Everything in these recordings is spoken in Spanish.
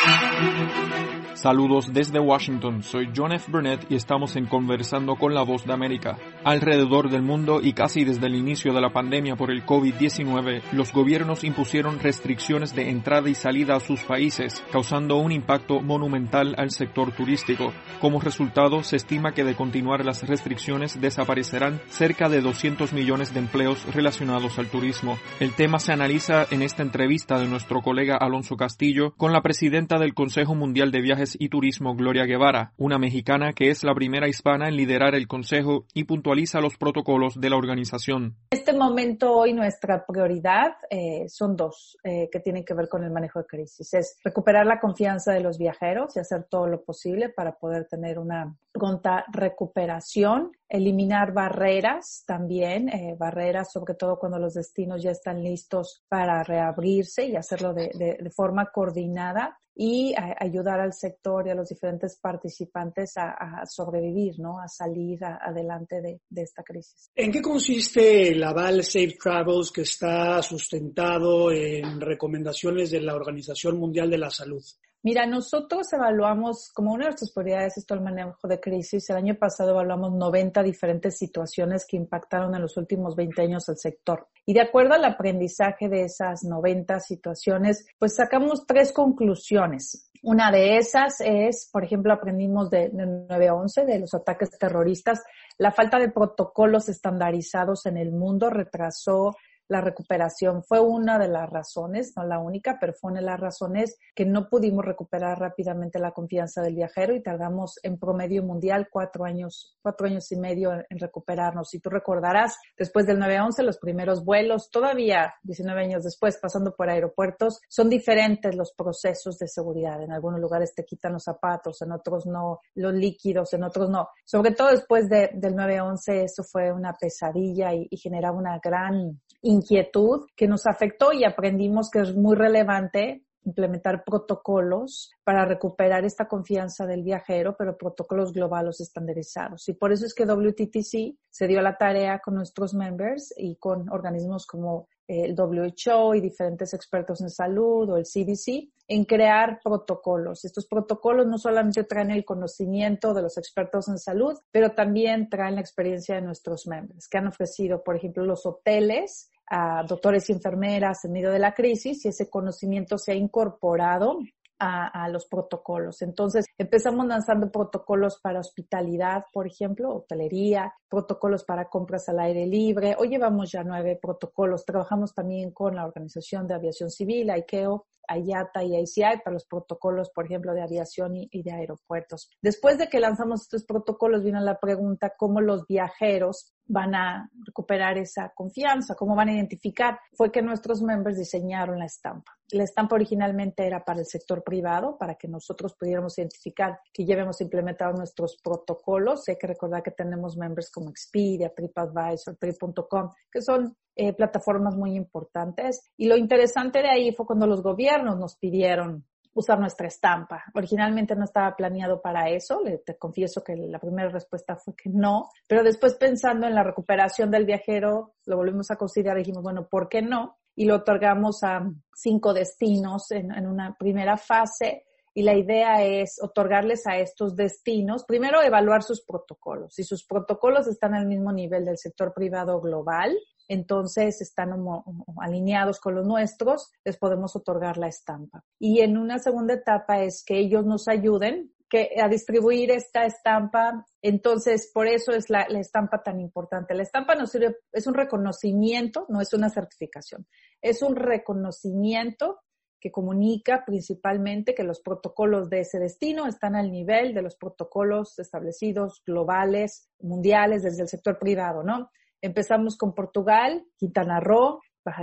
Saludos desde Washington, soy John F. Burnett y estamos en Conversando con la Voz de América. Alrededor del mundo y casi desde el inicio de la pandemia por el COVID-19, los gobiernos impusieron restricciones de entrada y salida a sus países, causando un impacto monumental al sector turístico. Como resultado, se estima que de continuar las restricciones desaparecerán cerca de 200 millones de empleos relacionados al turismo. El tema se analiza en esta entrevista de nuestro colega Alonso Castillo con la presidenta del Consejo Mundial de Viajes y Turismo, Gloria Guevara, una mexicana que es la primera hispana en liderar el Consejo y puntualiza los protocolos de la organización. En este momento, hoy, nuestra prioridad son dos que tienen que ver con el manejo de crisis. Es recuperar la confianza de los viajeros y hacer todo lo posible para poder tener una pronta recuperación, eliminar barreras también, barreras sobre todo cuando los destinos ya están listos para reabrirse y hacerlo de forma coordinada y ayudar al sector y a los diferentes participantes a sobrevivir, ¿no? A salir adelante de esta crisis. ¿En qué consiste el aval Safe Travels que está sustentado en recomendaciones de la Organización Mundial de la Salud? Mira, nosotros evaluamos, como una de nuestras prioridades es todo el manejo de crisis. El año pasado evaluamos 90 diferentes situaciones que impactaron en los últimos 20 años al sector. Y de acuerdo al aprendizaje de esas 90 situaciones, pues sacamos 3 conclusiones. Una de esas es, por ejemplo, aprendimos de 9/11, de los ataques terroristas. La falta de protocolos estandarizados en el mundo retrasó la recuperación. Fue una de las razones, no la única, pero fue una de las razones que no pudimos recuperar rápidamente la confianza del viajero y tardamos en promedio mundial 4 años y medio en recuperarnos. Si tú recordarás, después del 9/11, los primeros vuelos, todavía 19 años después, pasando por aeropuertos, son diferentes los procesos de seguridad. En algunos lugares te quitan los zapatos, en otros no, los líquidos, en otros no. Sobre todo después del 9/11, eso fue una pesadilla y generaba una gran inquietud que nos afectó y aprendimos que es muy relevante implementar protocolos para recuperar esta confianza del viajero, pero protocolos globales estandarizados. Y por eso es que WTTC se dio la tarea con nuestros members y con organismos como el WHO y diferentes expertos en salud o el CDC en crear protocolos. Estos protocolos no solamente traen el conocimiento de los expertos en salud, pero también traen la experiencia de nuestros members que han ofrecido, por ejemplo, los hoteles a doctores y enfermeras en medio de la crisis y ese conocimiento se ha incorporado a los protocolos. Entonces, empezamos lanzando protocolos para hospitalidad, por ejemplo, hotelería, protocolos para compras al aire libre. Hoy llevamos ya 9 protocolos. Trabajamos también con la Organización de Aviación Civil, ICAO, IATA y ICI para los protocolos, por ejemplo, de aviación y de aeropuertos. Después de que lanzamos estos protocolos, vino la pregunta cómo los viajeros van a recuperar esa confianza, cómo van a identificar. Fue que nuestros members diseñaron la estampa. La estampa originalmente era para el sector privado, para que nosotros pudiéramos identificar que ya habíamos implementado nuestros protocolos. Hay que recordar que tenemos members como Expedia, TripAdvisor, Trip.com, que son plataformas muy importantes. Y lo interesante de ahí fue cuando los gobiernos nos pidieron usar nuestra estampa. Originalmente no estaba planeado para eso. Te confieso que la primera respuesta fue que no. Pero después, pensando en la recuperación del viajero, lo volvimos a considerar y dijimos, bueno, ¿por qué no? Y lo otorgamos a 5 destinos en una primera fase. Y la idea es otorgarles a estos destinos, primero evaluar sus protocolos. Si sus protocolos están al mismo nivel del sector privado global, entonces están alineados con los nuestros, les podemos otorgar la estampa. Y en una segunda etapa es que ellos nos ayuden a distribuir esta estampa. Entonces, por eso es la estampa tan importante. La estampa nos sirve, es un reconocimiento, no es una certificación. Es un reconocimiento que comunica principalmente que los protocolos de ese destino están al nivel de los protocolos establecidos globales, mundiales, desde el sector privado, ¿no? Empezamos con Portugal, Quintana Roo,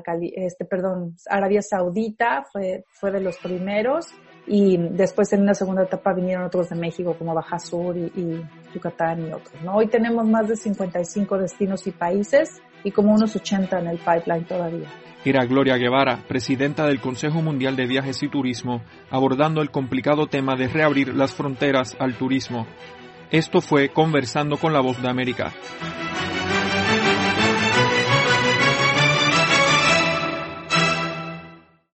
Arabia Saudita fue de los primeros y después en una segunda etapa vinieron otros de México como Baja Sur y Yucatán y otros, ¿no? Hoy tenemos más de 55 destinos y países y como unos 80 en el pipeline todavía. Era Gloria Guevara, presidenta del Consejo Mundial de Viajes y Turismo, abordando el complicado tema de reabrir las fronteras al turismo. Esto fue Conversando con la Voz de América.